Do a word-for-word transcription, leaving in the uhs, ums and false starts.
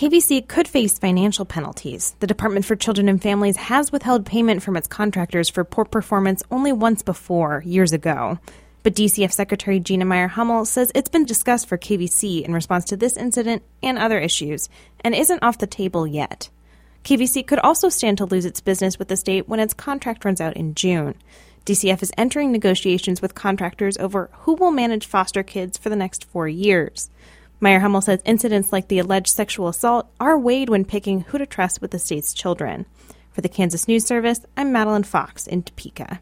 K V C could face financial penalties. The Department for Children and Families has withheld payment from its contractors for poor performance only once before, years ago. But D C F Secretary Gina Meyer-Hummel says it's been discussed for K V C in response to this incident and other issues, and isn't off the table yet. K V C could also stand to lose its business with the state when its contract runs out in June. D C F is entering negotiations with contractors over who will manage foster kids for the next four years. Meyer-Hummel says incidents like the alleged sexual assault are weighed when picking who to trust with the state's children. For the Kansas News Service, I'm Madeline Fox in Topeka.